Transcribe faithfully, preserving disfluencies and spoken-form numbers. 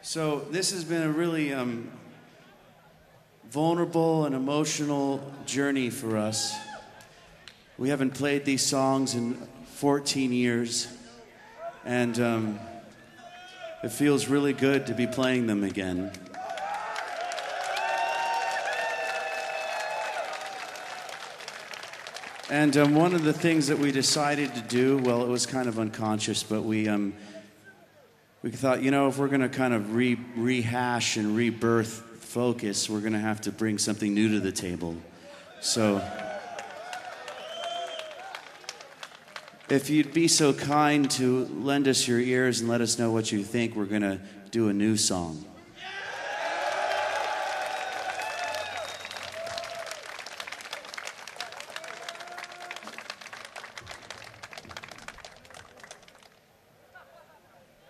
So this has been a really um, vulnerable and emotional journey for us. We haven't played these songs in fourteen years, and um, it feels really good to be playing them again. And um, one of the things that we decided to do, well, it was kind of unconscious, but we um, we thought, you know, if we're going to kind of re- rehash and rebirth Focus, we're going to have to bring something new to the table. So if you'd be so kind to lend us your ears and let us know what you think, we're going to do a new song.